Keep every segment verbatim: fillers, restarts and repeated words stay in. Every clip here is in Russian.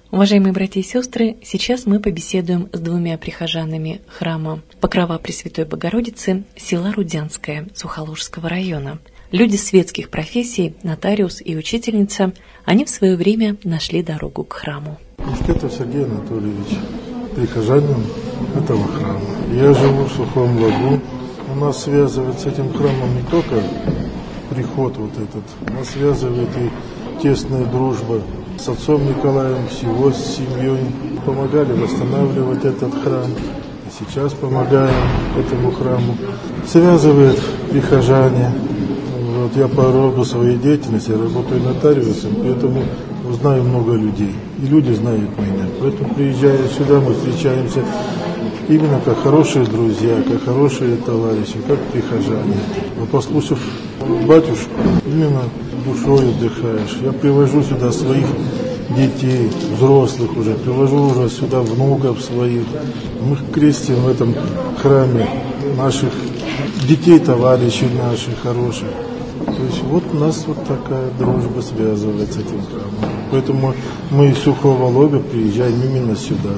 Уважаемые братья и сестры, сейчас мы побеседуем с двумя прихожанами храма Покрова Пресвятой Богородицы села Рудянское Сухоложского района. Люди светских профессий, нотариус и учительница, они в свое время нашли дорогу к храму. Мушкетов Сергей Анатольевич, прихожанин этого храма. Я живу в Сухом Лагу. У нас связывает с этим храмом не только приход вот этот, нас связывает и тесная дружба с отцом Николаем, с его семьей. Помогали восстанавливать этот храм. И сейчас помогаем этому храму. Связывает прихожане. Вот я по роду своей деятельности работаю нотариусом, поэтому знаю много людей. И люди знают меня. Поэтому, приезжая сюда, мы встречаемся именно как хорошие друзья, как хорошие товарищи, как прихожане. Но послушав батюшку, именно душой отдыхаешь. Я привожу сюда своих детей, взрослых уже, привожу уже сюда внуков своих. Мы крестим в этом храме наших детей, товарищей наших хороших. То есть вот у нас вот такая дружба связывает с этим храмом. Поэтому мы из Сухого Лога приезжаем именно сюда.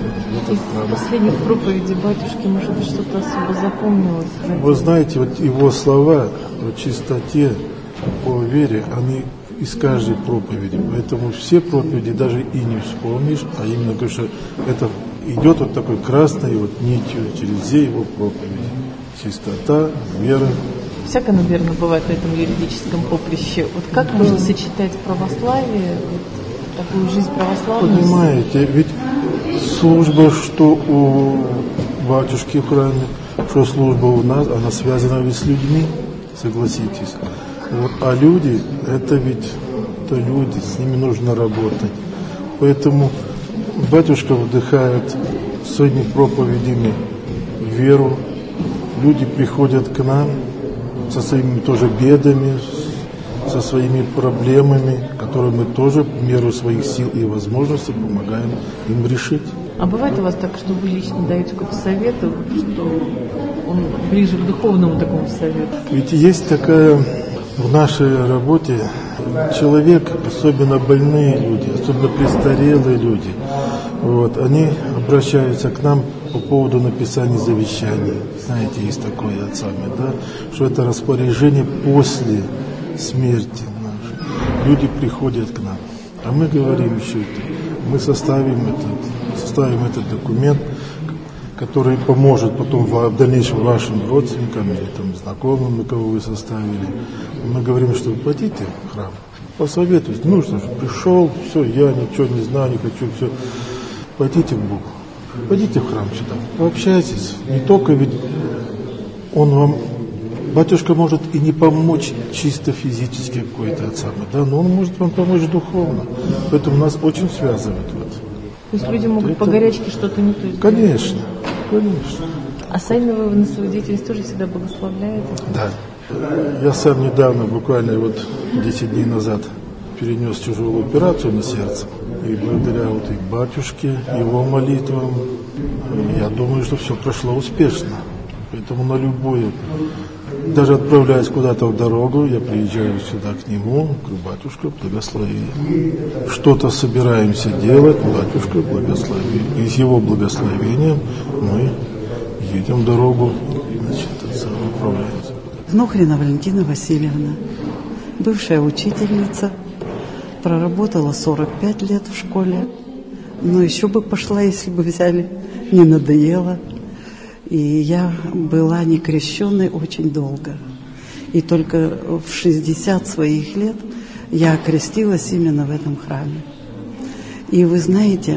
Из последних проповедей батюшки, может быть, что-то особо запомнилось? Вы знаете, вот его слова о чистоте, о вере, они из каждой проповеди. Поэтому все проповеди даже и не вспомнишь, а именно, потому что это идет вот такой красной вот нитью через все его проповеди. Чистота, вера. Всяко, наверное, бывает на этом юридическом поприще. Вот как да. можно сочетать православие, вот такую жизнь православную? Понимаете, ведь служба, что у батюшки в храме, что служба у нас, она связана ведь с людьми, согласитесь. Вот, а люди, это ведь это люди, с ними нужно работать. Поэтому батюшка вдыхает своими проповедями веру. Люди приходят к нам со своими тоже бедами, со своими проблемами, которые мы тоже в меру своих сил и возможностей помогаем им решить. А бывает у вас так, что вы лично даете какой-то совет, что он ближе к духовному такому совету? Ведь есть такая в нашей работе человек, особенно больные люди, особенно престарелые люди, вот, они обращаются к нам по поводу написания завещаний. Знаете, есть такое отцами, да, что это распоряжение после смерти нашей. Люди приходят к нам, а мы говорим еще это, мы составим этот, составим этот документ, который поможет потом в дальнейшем вашим родственникам или там, знакомым, на кого вы составили. Мы говорим, что вы платите в храм, посоветуйтесь, нужно же, пришел, все, я ничего не знаю, не хочу, все, платите в Богу. Пойдите в храм сюда, пообщайтесь. Не только ведь он вам, батюшка может и не помочь чисто физически какой-то от самого, да, но он может вам помочь духовно. Поэтому нас очень связывает вот. То есть люди могут это... по горячке что-то не то сделать? Конечно, конечно. А сами вы на свою деятельность тоже всегда благословляете? Да. Я сам недавно, буквально вот десять дней назад, перенес тяжелую операцию на сердце. И благодаря вот и батюшке, его молитвам, я думаю, что все прошло успешно. Поэтому на любую, даже отправляясь куда-то в дорогу, я приезжаю сюда к нему, говорю, батюшка, благослови. Что-то собираемся делать, батюшка, благослови. И с его благословением мы едем в дорогу, значит, отправляемся. Внухрина Валентина Васильевна, бывшая учительница, проработала сорок пять лет в школе, но еще бы пошла, если бы взяли, не надоело. И я была некрещенной очень долго. И только в шестьдесят своих лет я окрестилась именно в этом храме. И вы знаете,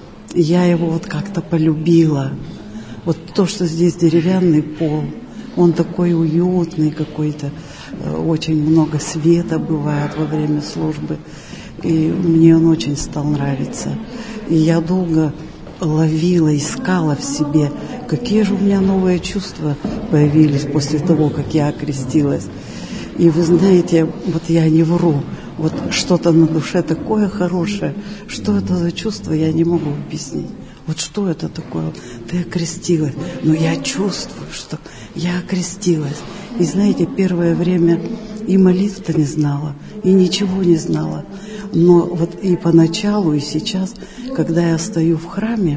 я его вот как-то полюбила. Вот то, что здесь деревянный пол, он такой уютный какой-то, очень много света бывает во время службы. И мне он очень стал нравиться. И я долго ловила, искала в себе, какие же у меня новые чувства появились после того, как я окрестилась. И вы знаете, вот я не вру, вот что-то на душе такое хорошее, что это за чувство, я не могу объяснить. Вот что это такое? Ты окрестилась. Но я чувствую, что я окрестилась. И знаете, первое время и молитв-то не знала, и ничего не знала. Но вот и поначалу, и сейчас, когда я стою в храме,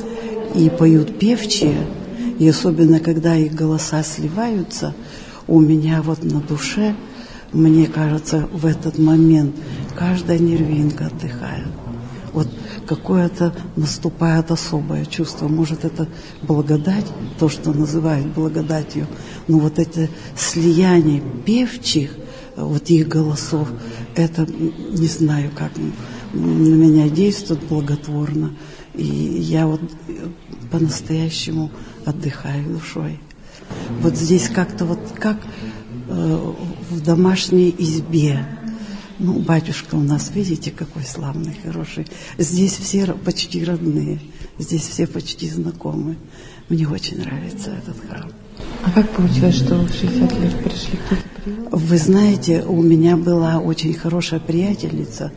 и поют певчие, и особенно, когда их голоса сливаются, у меня вот на душе, мне кажется, в этот момент каждая нервинка отдыхает. Вот какое-то наступает особое чувство. Может, это благодать, то, что называют благодатью, но вот это слияние певчих, вот их голосов, это, не знаю, как на меня действует благотворно. И я вот по-настоящему отдыхаю душой. Вот здесь как-то вот как э, в домашней избе. Ну, батюшка у нас, видите, какой славный, хороший. Здесь все почти родные, здесь все почти знакомы. Мне очень нравится этот храм. А как получилось, что в шестьдесят лет пришли, кто-то привел? Вы знаете, у меня была очень хорошая приятельница.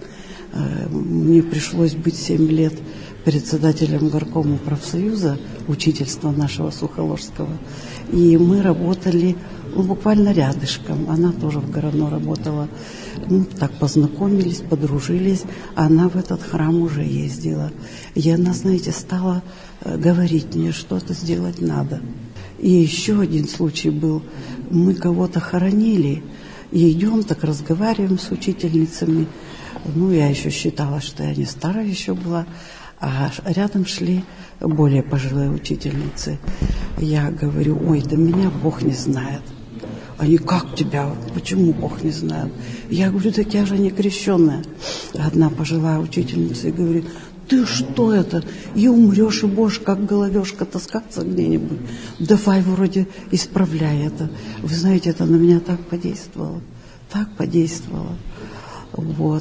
Мне пришлось быть семь лет председателем горкома профсоюза, учительства нашего Сухоложского. И мы работали ну, буквально рядышком. Она тоже в Городно работала. Ну, так познакомились, подружились. Она в этот храм уже ездила. И она, знаете, стала говорить мне, что-то сделать надо. И еще один случай был. Мы кого-то хоронили. И идем, так разговариваем с учительницами. Ну, я еще считала, что я не старая еще была. А рядом шли более пожилые учительницы. Я говорю, ой, да меня Бог не знает. Они, как тебя? Почему Бог не знает? Я говорю, так я же не крещенная. Одна пожилая учительница и говорит, ты что это? И умрешь, и будешь как головешка таскаться где-нибудь. Давай вроде исправляй это. Вы знаете, это на меня так подействовало. Так подействовало. Вот.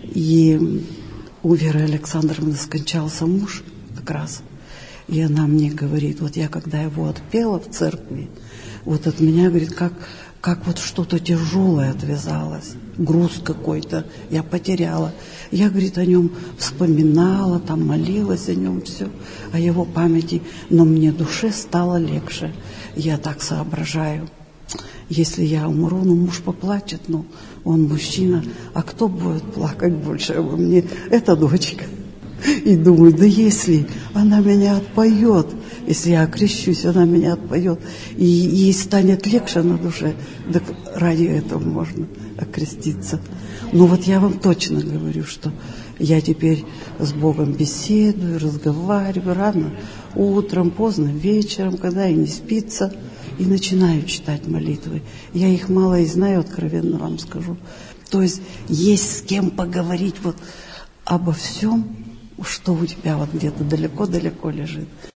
И у Веры Александровны скончался муж как раз. И она мне говорит, вот я когда его отпела в церкви, вот от меня, говорит, как, как вот что-то тяжелое отвязалось, груз какой-то я потеряла. Я, говорит, о нем вспоминала, там молилась о нем, все, о его памяти, но мне душе стало легче. Я так соображаю. Если я умру, ну, муж поплачет, ну, он мужчина, а кто будет плакать больше обо мне? Это дочка. И думаю, да если она меня отпоет, если я окрещусь, она меня отпоет, и ей станет легче на душе, так ради этого можно окреститься. Но вот я вам точно говорю, что я теперь с Богом беседую, разговариваю рано, утром, поздно, вечером, когда и не спится, и начинаю читать молитвы. Я их мало и знаю, откровенно вам скажу. То есть есть с кем поговорить вот обо всем, что у тебя вот где-то далеко-далеко лежит.